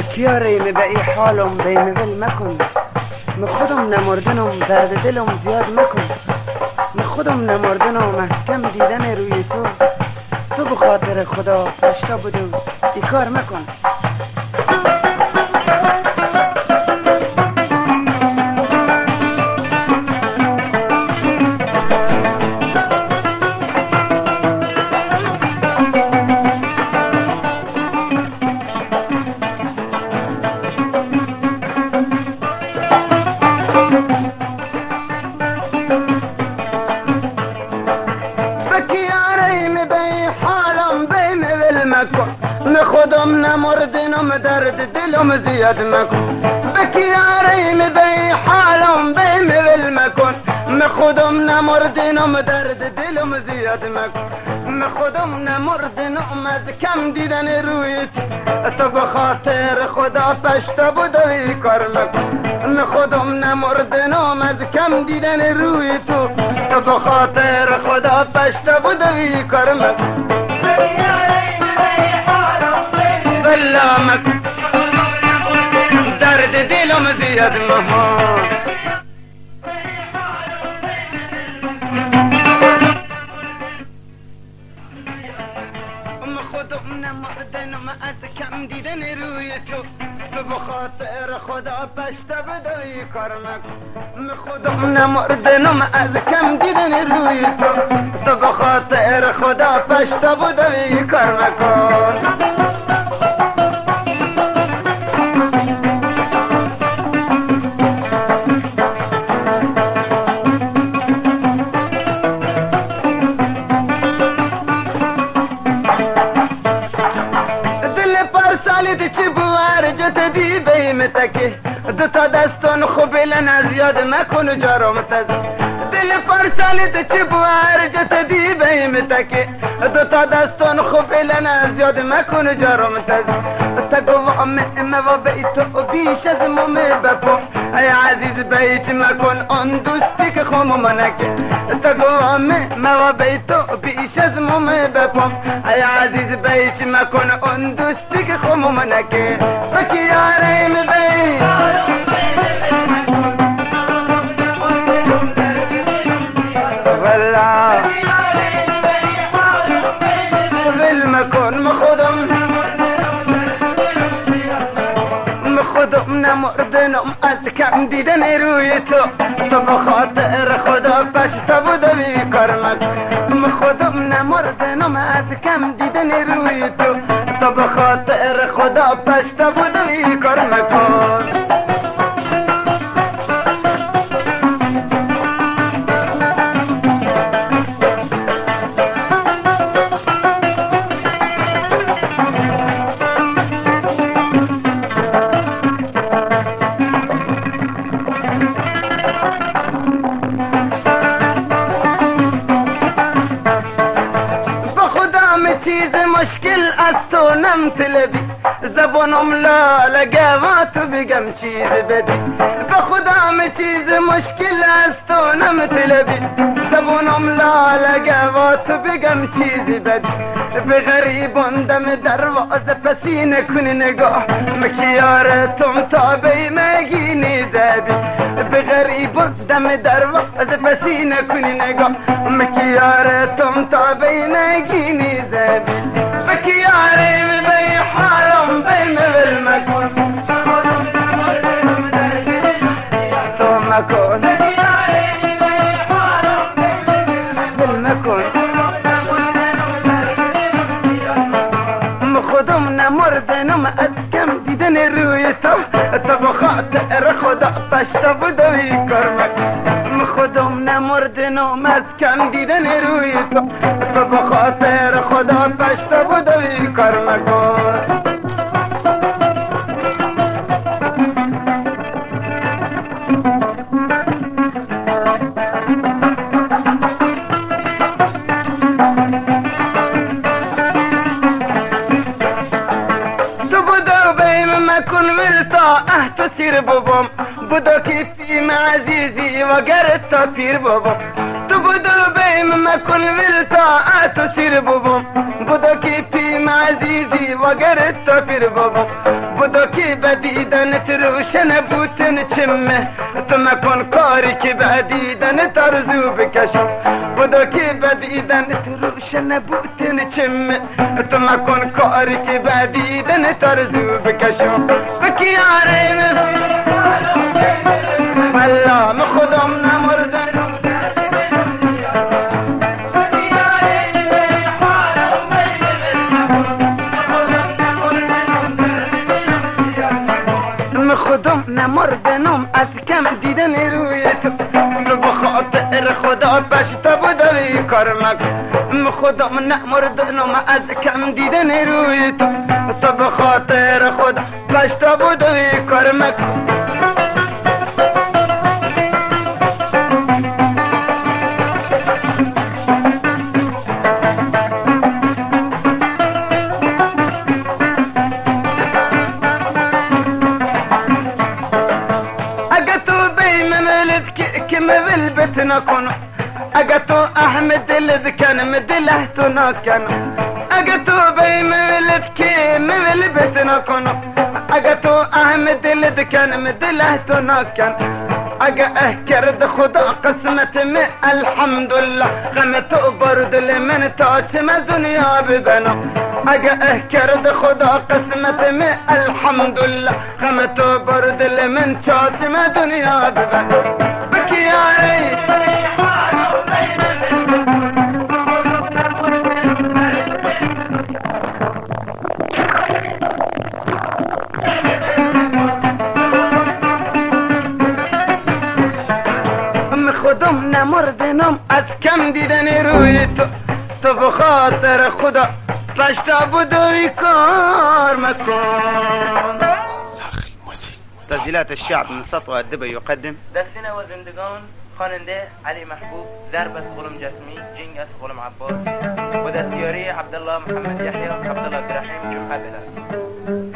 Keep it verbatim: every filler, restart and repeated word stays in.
بکیاریم به ای حالم بیم ول مکن، من خودم نمردنم درد دلم زیاد مکن، من خودم نمردنم محکم دیدن روی تو، تو به خاطر خدا پشتا بودم ای کار مکن. من خودم نمردنم درد دلم زیاد مکن، بکیاریم به حالم بیم ول مکن، من خودم نمردنم درد دلم زیاد مکن، من خودم نمردنم از کم دیدن روی تو، به خاطر خدا پشتا بودوی کار مکن، من خودم نمردنم از کم دیدن روی تو، تو به خاطر خدا پشتا بودوی کار مکن. بلامك درد دلم زیاد مهان، خودم نمردنم از کم دیدن روی تو، تو به خاطر خدا پشتا بدوی کار مکن، خودم نمردنم از کم دیدن روی تو، تو به خاطر خدا پشتا بدوی کار مکن. دی بیم تکی دو تا دستان خوب لن زیاد مکن جارم تز، دل فرسالت چی بوار جت دی بیم تکی دو تا دستان خوب لن زیاد مکن جارم تز، تگو امه بیتو بیش از مم بپو ای عزیز بیت مکن آن دوستی که خوم منکه، تگو امه بیتو بیش از مم بپو ای عزیز بیت مکن آن دوستی که خوم منکه. بکیاریم بی والله ول مکن، مخودم مخودم نمردنم از کم دیدن روی تو، تو به خاطر خدا پشتا بودوی کار مکن، مخودم نمردنم از کم دیدن روی تو، تو به خاطر خدا پشتا بودوی کار مکن. چیز مشکل از تو نم طلبی، زبانم لاله گواتو بگم چیز بدی، به خدا چیز مشکل از تو نم طلبی، زبانم لاله گواتو بگم چیز بدی، به غریبان دم دروازه پسینه کنی نگاه، مکیارتم تا بی مگینی زدی، به غریبان دم دروازه پسینه کنی نگاه، مکیارتم تا بی مگینی زدی، بکیاریم بی حالم بیم ول مکن، تو مکن ول مکن، خودم نمردنم از کم دیدن روی تو، تو به خاطر خدا پشتا بودوی کار مکن، خودم نمردنم از کم دیدن روی تو، تو به خاطر خدا پشتا بودوی کار مکن. مکن ولتا اه تسیر بابام، بودو کیفیم عزیزی وگر تا پیر بابام، تو بودو بیم مکن ولتا اه تسیر بابام، بودو کیفیم عزیزی وگر تا پیر بابام، بدو که بدیدن روشن بوتن چمه تو مکن کاری که بدیدن ترزو بکشم بدو که بدیدن روشن بوتن چمه تو مکن کاری که بدیدن ترزو بکشم بکیاره والله من خودم نمردن خودم نمردنم از کم دیدن روی تو تو بخاطر خدا پشتا بودوی کار مکن خودم نمردنم از کم دیدن روی تو تو بخاطر خدا پشتا بودوی کار مکن مولبت نکن اگه تو احمد دل کن مدله تو نکن اگه تو بی مولد که مولبت نکن اگه تو احمد دل کن مدله تو نکن اگه اه کرد خدا قسمت می الحمدلله غم تو برد لمن تا چه دنیا ببنم اگه اه کرد خدا قسمت می الحمدلله غم تو برد لمن تا چه دنیا ببنم بکیاری خودم نمردنم از کم دیدن روی تو تو بخاطر خدا پشتا بدوی کار مکن. تسجيلات الشعب من سطوة الدبي يقدم دستنا وزندگان خواننده علي محبوب، ضربة غلم جسمي، جنگس غلم عباس، ودستياري عبد الله محمد يحيى، عبد الله عبد الرحيم جمعة بلال.